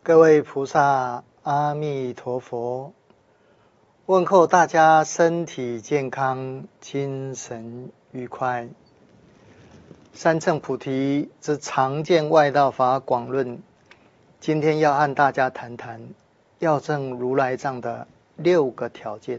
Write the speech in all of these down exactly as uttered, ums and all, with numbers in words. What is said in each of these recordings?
各位菩萨，阿弥陀佛！问候大家身体健康，精神愉快。三乘菩提之常见外道法广论，今天要和大家谈谈要证如来藏的六个条件。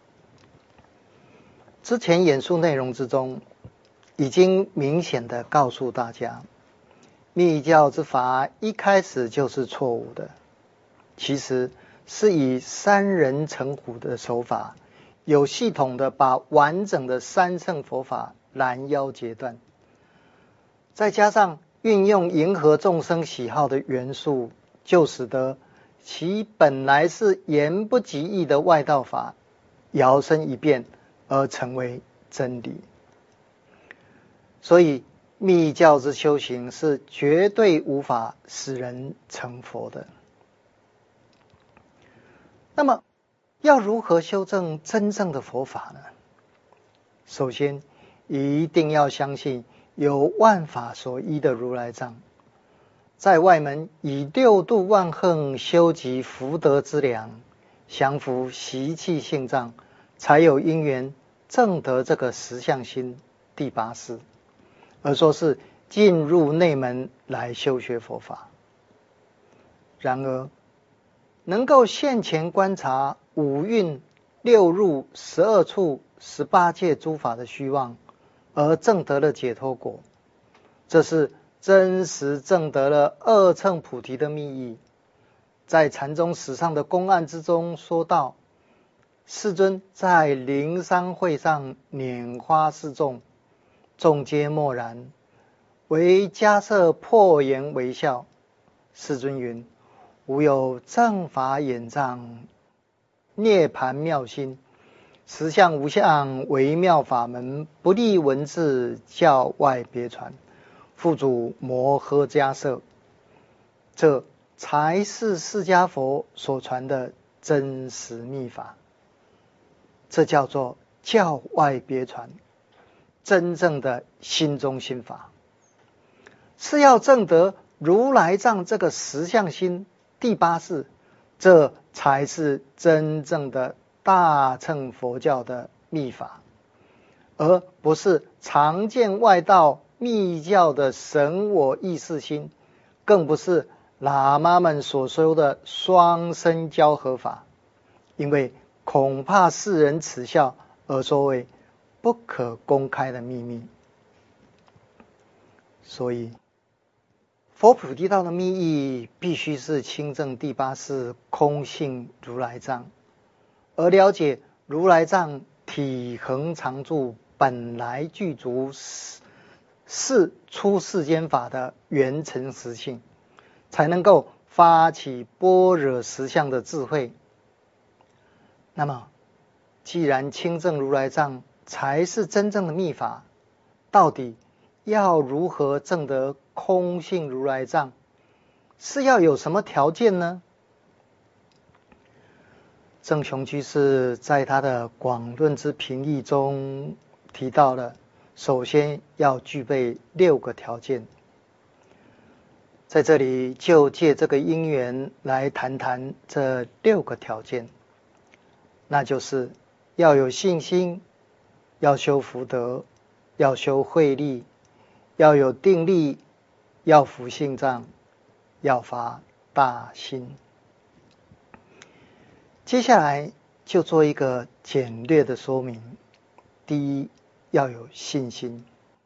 之前演述内容之中，已经明显的告诉大家，密教之法一开始就是错误的，其实是以三人成虎的手法，有系统的把完整的三乘佛法拦腰截断，再加上运用迎合众生喜好的元素，就使得其本来是言不及义的外道法摇身一变而成为真理。所以密教之修行是绝对无法使人成佛的。那么要如何修正真正的佛法呢？首先一定要相信有万法所依的如来藏，在外门以六度万行修集福德之粮，降伏习气性障，才有因缘证得这个实相心第八识，而说是进入内门来修学佛法。然而能够现前观察五蕴六入十二处十八界诸法的虚妄，而证得了解脱果，这是真实证得了二乘菩提的密意。在禅宗史上的公案之中说到，世尊在灵山会上拈花示众，众皆默然，唯迦叶破颜微笑。世尊云：吾有正法眼藏，涅盘妙心，实相无相，微妙法门，不立文字，教外别传，付嘱摩诃迦叶。这才是释迦佛所传的真实密法，这叫做教外别传，真正的心中心法，是要证得如来藏这个实相心第八识，这才是真正的大乘佛教的密法，而不是常见外道密教的神我意识心，更不是喇嘛们所说的双生交合法，因为恐怕世人耻笑，而说为不可公开的秘密。所以佛菩提道的密意必须是清正第八识空性如来藏，而了解如来藏体恒常住本来具足是出世间法的原成实性，才能够发起般若实相的智慧。那么既然清正如来藏才是真正的密法，到底要如何证得空性如来藏，是要有什么条件呢？正雄居士在他的广论之评议中提到了，首先要具备六个条件。在这里就借这个因缘来谈谈这六个条件，那就是要有信心，要修福德，要修慧力，要有定力，要伏性藏，要发大心。接下来就做一个简略的说明。第一，要有信心。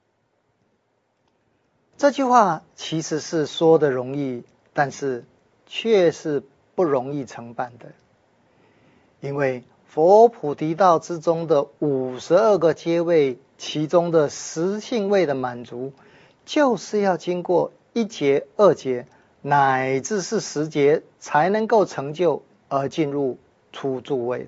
这句话其实是说的容易，但是却是不容易成办的。因为佛菩提道之中的五十二个阶位，其中的十性位的满足，就是要经过一劫、二劫，乃至是十劫，才能够成就而进入初住位的。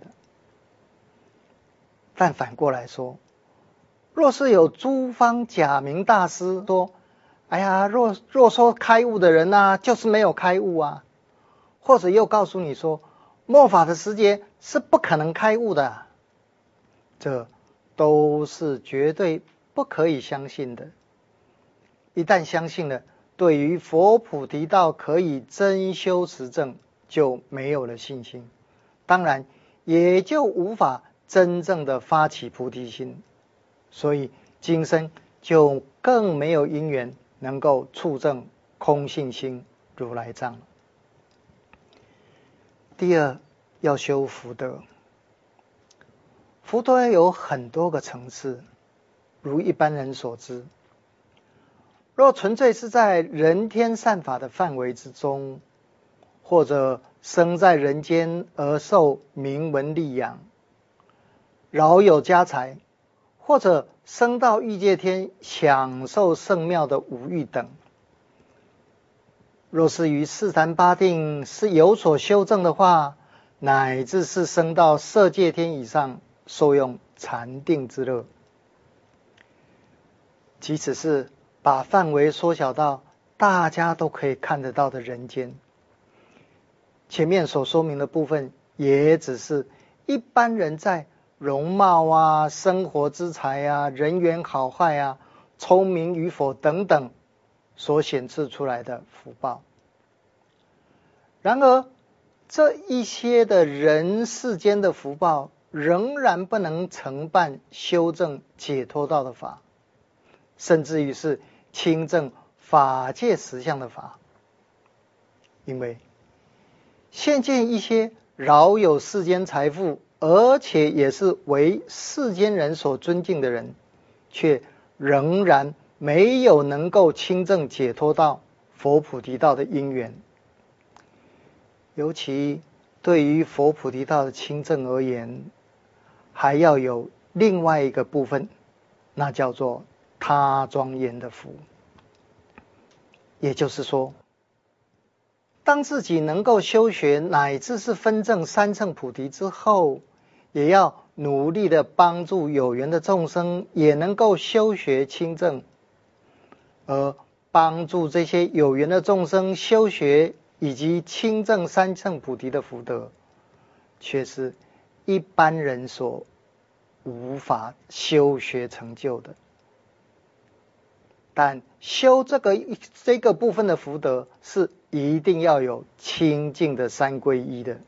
但反过来说，若是有诸方假名大师说，哎呀，若若说开悟的人啊，就是没有开悟啊，或者又告诉你说，末法的时节是不可能开悟的，这都是绝对不可以相信的。一旦相信了， 对于佛菩提道可以真修实证就没有了信心，当然也就无法真正的发起菩提心，所以今生就更没有因缘能够触证空性心如来藏了。第二，要修福德。福德有很多个层次，如一般人所知，若纯粹是在人天善法的范围之中，或者生在人间而受名闻利养，饶有家财，或者升到欲界天享受圣妙的五欲等，若是于四禅八定是有所修正的话，乃至是升到色界天以上，受用禅定之乐。即使是把范围缩小到大家都可以看得到的人间，前面所说明的部分也只是一般人在容貌啊、生活之财啊、人缘好坏啊、聪明与否等等所显示出来的福报。然而这一些的人世间的福报仍然不能承办修正解脱道的法，甚至于是亲证法界实相的法。因为现见一些饶有世间财富，而且也是为世间人所尊敬的人，却仍然没有能够亲证解脱道、佛菩提道的因缘。尤其对于佛菩提道的亲证而言，还要有另外一个部分，那叫做他庄严的福。也就是说，当自己能够修学乃至是分证三乘菩提之后，也要努力的帮助有缘的众生也能够修学亲证，而帮助这些有缘的众生修学以及亲证三乘菩提的福德，却是一般人所无法修学成就的。但修这个这个部分的福德，是一定要有清净的三皈依的。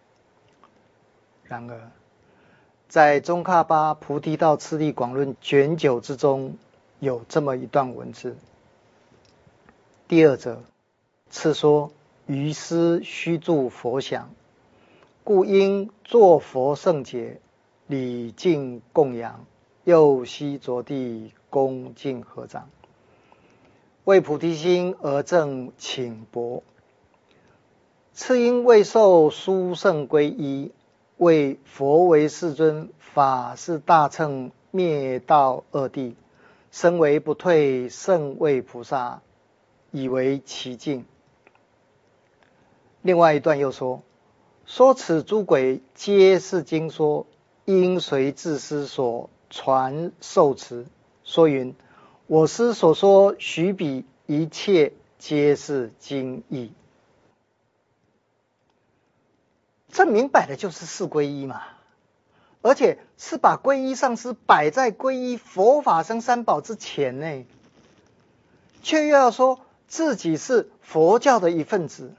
然而在宗喀巴菩提道次第广论卷九之中，有这么一段文字：第二者，次说于师须住佛想，故应作佛圣解，礼敬供养，右膝着地，恭敬合掌，为菩提心而正请钵。次因未受殊胜皈依，为佛为世尊，法是大乘，灭道二谛，身为不退，胜为菩萨，以为其境。另外一段又说：说此诸轨皆是经说，因随自师所传受持。说云：我师所说许彼一切皆是经义。这明摆的就是四皈依嘛，而且是把皈依上师摆在皈依佛法僧三宝之前呢，却又要说自己是佛教的一份子。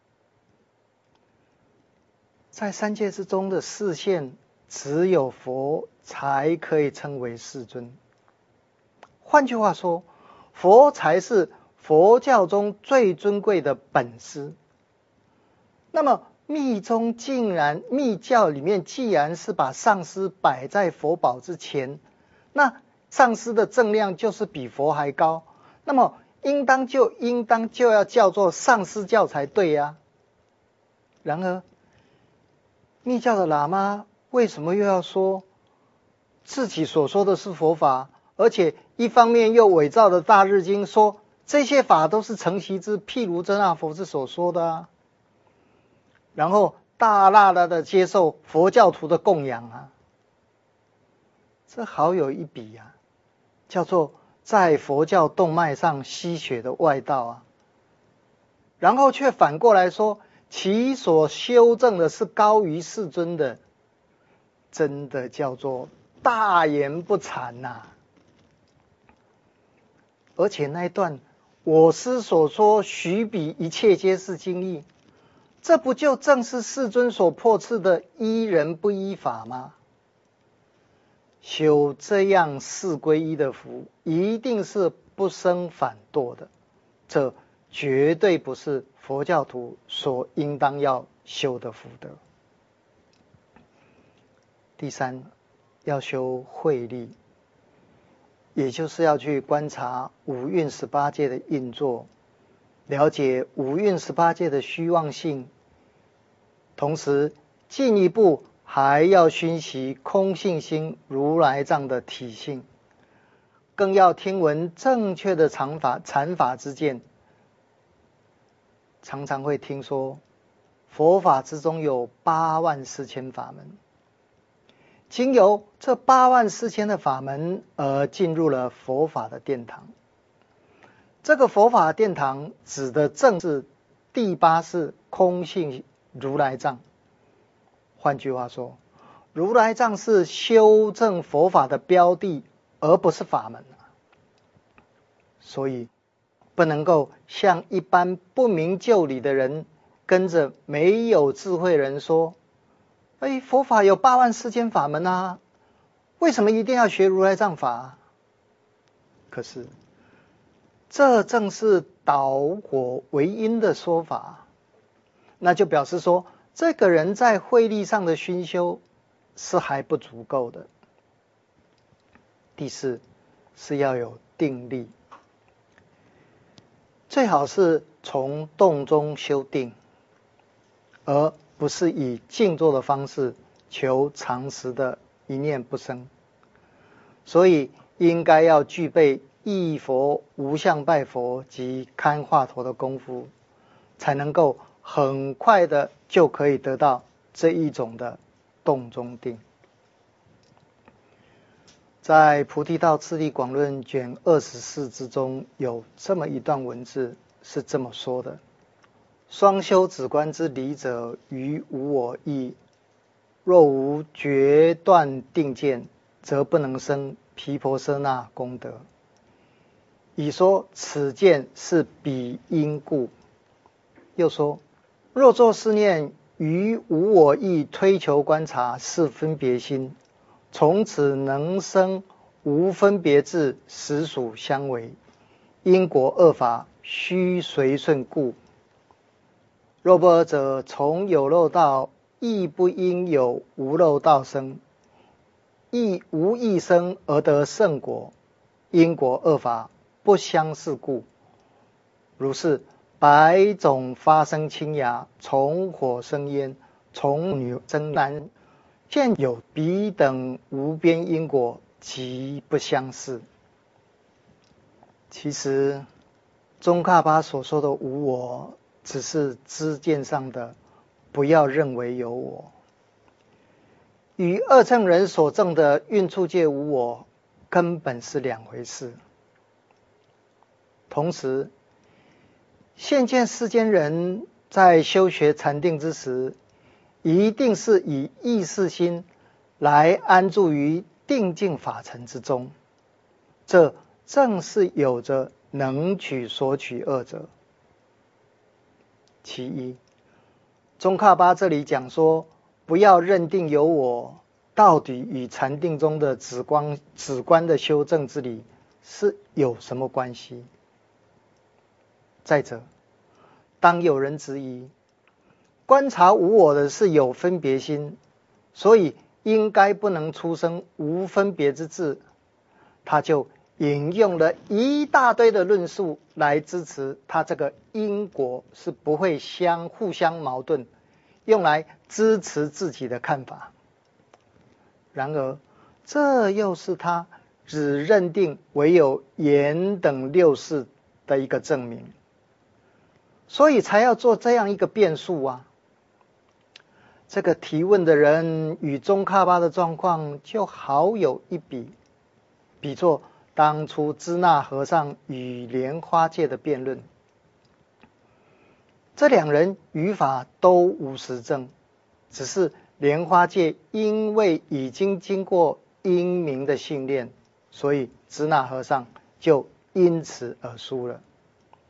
在三界之中的示现，只有佛才可以称为世尊。换句话说，佛才是佛教中最尊贵的本师。那么密宗竟然，密教里面既然是把上师摆在佛宝之前，那上师的正量就是比佛还高，那么应当就应当就要叫做上师教才对呀、啊。然而密教的喇嘛为什么又要说自己所说的是佛法，而且一方面又伪造的大日经说这些法都是承袭之譬如遮那佛之所说的啊，然后大大的接受佛教徒的供养啊，这好有一比啊，叫做在佛教动脉上吸血的外道啊，然后却反过来说其所修正的是高于世尊的，真的叫做大言不惭呐、啊！而且那一段我师所说，许彼一切皆是经义，这不就正是世尊所破斥的依人不依法吗？修这样四皈依的福，一定是不生反堕的，这绝对不是佛教徒所应当要修的福德。第三，要修慧力，也就是要去观察五蕴十八界的运作，了解五蕴十八界的虚妄性，同时进一步还要熏习空性心如来藏的体性，更要听闻正确的禅法禅法之见。常常会听说佛法之中有八万四千法门，经由这八万四千的法门而进入了佛法的殿堂。这个佛法殿堂指的正是第八世空性如来藏。换句话说，如来藏是修正佛法的标的，而不是法门。所以不能够像一般不明就里的人跟着没有智慧人说，哎，佛法有八万四千法门啊，为什么一定要学如来藏法？可是这正是导果为因的说法，那就表示说这个人在慧力上的熏修是还不足够的。第四是要有定力，最好是从动中修定，而不是以静坐的方式求长时的一念不生。所以应该要具备忆佛、无相拜佛及看话头的功夫，才能够很快的就可以得到这一种的动中定。在菩提道次第广论卷二十四之中，有这么一段文字是这么说的：双修止观之理者，于无我意。若无决断定见，则不能生毗婆舍那功德。以说此见是彼因故。又说，若作是念，于无我意推求观察是分别心，从此能生无分别智，实属相违。因果恶法须随顺故。若不尔者，从有漏道亦不应有无漏道生，亦无异生而得圣果，因果恶法不相似故。如是百种发生青芽，从火生烟，从女生男，见有彼等无边因果，极不相似。其实宗喀巴所说的无我，只是知见上的不要认为有我，与二乘人所证的蕴处界无我根本是两回事。同时现见世间人在修学禅定之时，一定是以意识心来安住于定境法尘之中，这正是有着能取所取二者。其一，宗喀巴这里讲说不要认定有我，到底与禅定中的止观止观的修正之理是有什么关系？再者，当有人质疑观察无我的是有分别心，所以应该不能出生无分别之智，他就引用了一大堆的论述来支持他这个因果是不会相互相矛盾，用来支持自己的看法。然而这又是他只认定唯有言等六事的一个证明，所以才要做这样一个辩述啊。这个提问的人与宗喀巴的状况就好有一比，比作当初支那和尚与莲花戒的辩论。这两人语法都无实证，只是莲花戒因为已经经过英明的训练，所以支那和尚就因此而输了。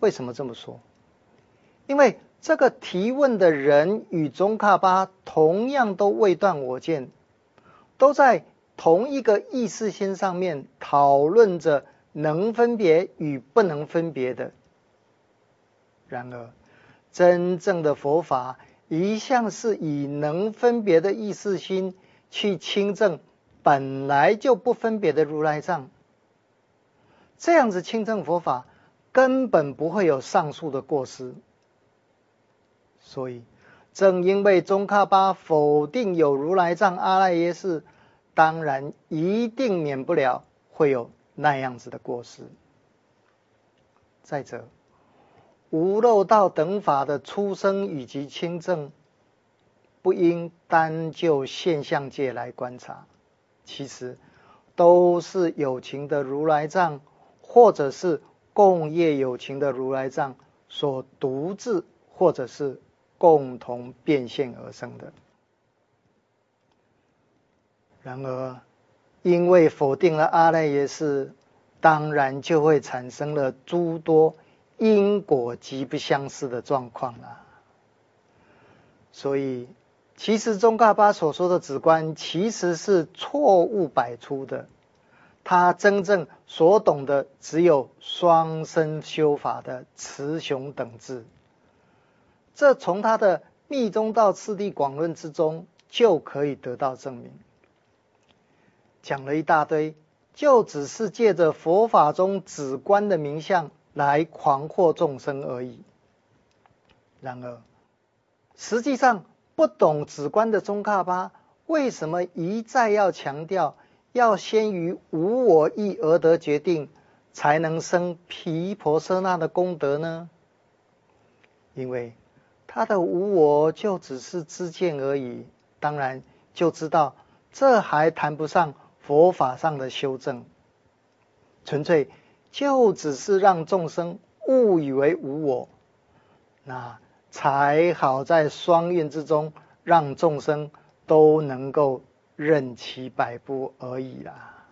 为什么这么说？因为这个提问的人与宗喀巴同样都未断我见，都在同一个意识心上面讨论着能分别与不能分别的。然而真正的佛法一向是以能分别的意识心去亲证本来就不分别的如来藏，这样子亲证佛法根本不会有上述的过失。所以正因为宗喀巴否定有如来藏阿赖耶识，当然一定免不了会有那样子的过失。再者，无漏道等法的出生以及亲证，不应单就现象界来观察，其实都是有情的如来藏，或者是共业有情的如来藏所独自或者是共同变现而生的。然而因为否定了阿赖耶识，当然就会产生了诸多因果极不相似的状况了。所以其实宗喀巴所说的止观其实是错误百出的，他真正所懂的只有双生修法的雌雄等治，这从他的密宗道次第广论之中就可以得到证明。讲了一大堆，就只是借着佛法中止观的名相来狂惑众生而已。然而实际上不懂止观的宗喀巴为什么一再要强调要先于无我意而得决定，才能生毗婆舍那的功德呢？因为他的无我就只是知见而已，当然就知道这还谈不上佛法上的修正，纯粹就只是让众生误以为无我，那才好在双运之中让众生都能够任其摆布而已啦。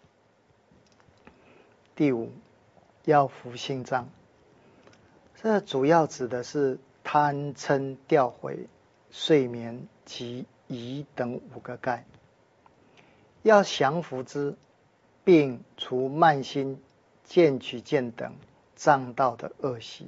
第五，要服心障，这主要指的是贪嗔掉悔、睡眠及疑等五个盖，要降伏之，并除慢心、见取见等障道的恶习。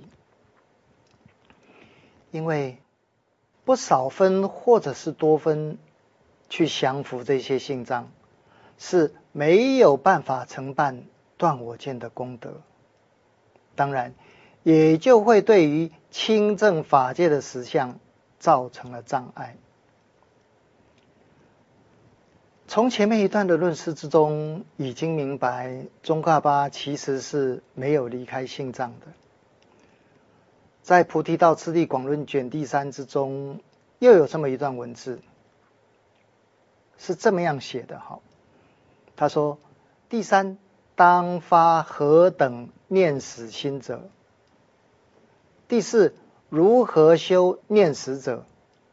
因为不少分或者是多分去降服这些性障，是没有办法承办断我见的功德，当然也就会对于亲证法界的实相造成了障碍。从前面一段的论释之中已经明白，宗喀巴其实是没有离开性障的。在菩提道次第广论卷第三之中又有这么一段文字，是这么样写的。他说，第三，当发何等念死心者。第四，如何修念死者。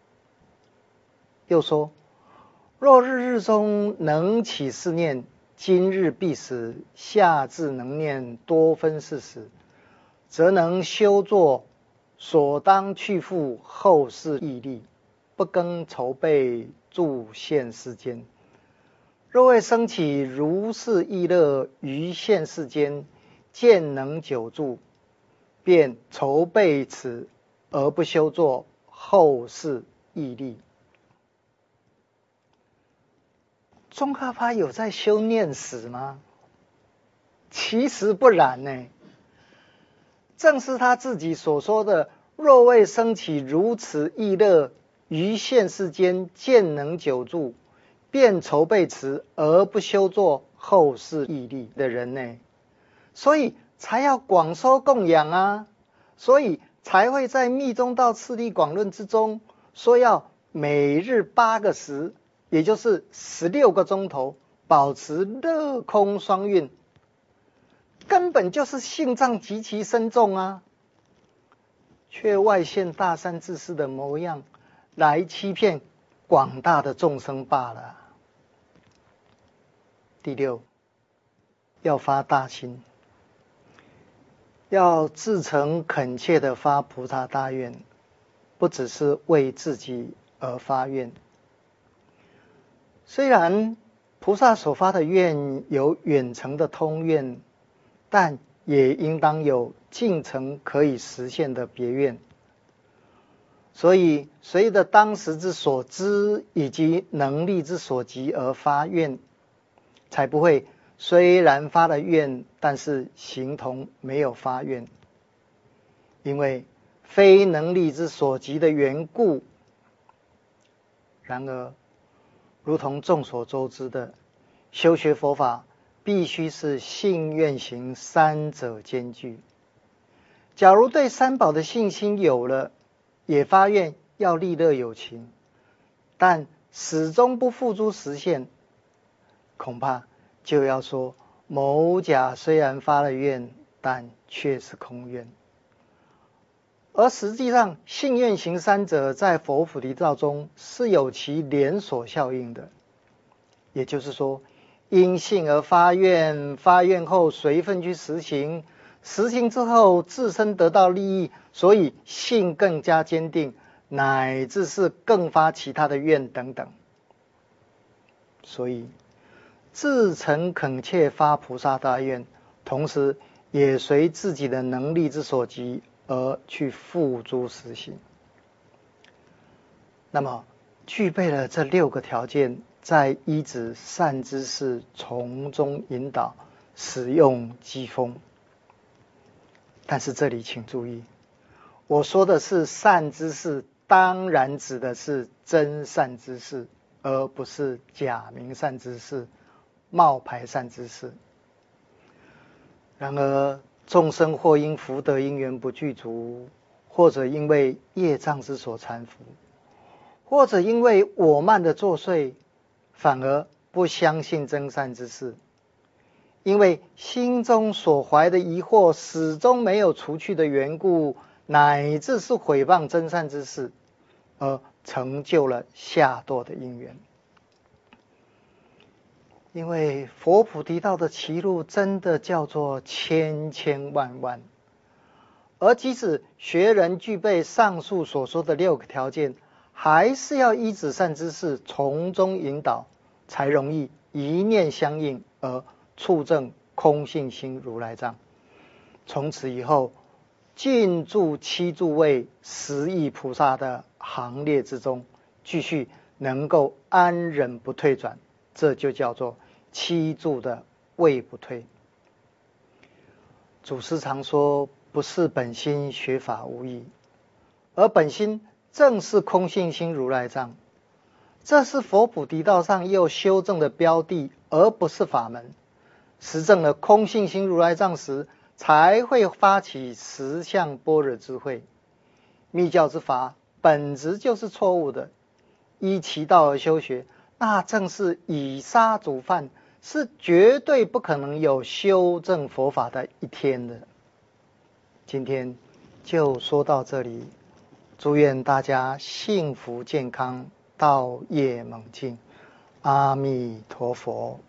又说，若日日中能起是念，今日必死，下至能念多分是死，则能修作所当去复后世毅力，不更筹备住现世间。若未生起如是意乐于现世间，见能久住，便筹备此而不修作后世毅力。宗喀巴有在修念死吗？其实不然呢。正是他自己所说的，若未生起如此意乐于现世间，见能久住，便筹备此而不修作后世毅力的人呢，所以才要广收供养啊，所以才会在密宗道次第广论之中说要每日八个时，也就是十六个钟头，保持乐空双运，根本就是性障极其深重啊，却外现大善知识的模样来欺骗广大的众生罢了。第六，要发大心。 要至诚恳切地发菩萨大愿，不只是为自己而发愿。虽然菩萨所发的愿有远程的通愿，但也应当有近程可以实现的别愿。所以随着当时之所知以及能力之所及而发愿，才不会虽然发了愿，但是形同没有发愿。因为非能力之所及的缘故。然而如同众所周知的，修学佛法必须是信愿行三者兼具。假如对三宝的信心有了，也发愿要利乐有情，但始终不付诸实现，恐怕就要说某甲虽然发了愿，但却是空愿。而实际上信愿行三者在佛菩提道中是有其连锁效应的，也就是说，因信而发愿，发愿后随分去实行，实行之后自身得到利益，所以信更加坚定，乃至是更发其他的愿等等。所以至诚恳切发菩萨大愿，同时也随自己的能力之所及而去付诸实行。那么具备了这六个条件，再依止善知识从中引导，使用机锋。但是这里请注意，我说的是善知识，当然指的是真善知识，而不是假名善知识、冒牌善知识。然而众生或因福德因缘不具足，或者因为业障之所缠缚，或者因为我慢的作祟，反而不相信真善之事，因为心中所怀的疑惑始终没有除去的缘故，乃至是毁谤真善之事，而成就了下堕的因缘。因为佛菩提道的歧路真的叫做千千万万，而即使学人具备上述所说的六个条件，还是要依止善知识从中引导，才容易一念相应而触证空性心如来藏。从此以后进驻七诸位十亿菩萨的行列之中，继续能够安忍不退转，这就叫做七住的位不退。祖师常说，不是本心学法无益，而本心正是空性心如来藏，这是佛菩提道上又修正的标的，而不是法门。实证了空性心如来藏时，才会发起实相般若智慧。密教之法本质就是错误的，依其道而修学，那正是以杀煮饭，是绝对不可能有修正佛法的一天的。今天就说到这里，祝愿大家幸福健康，道业猛进，阿弥陀佛。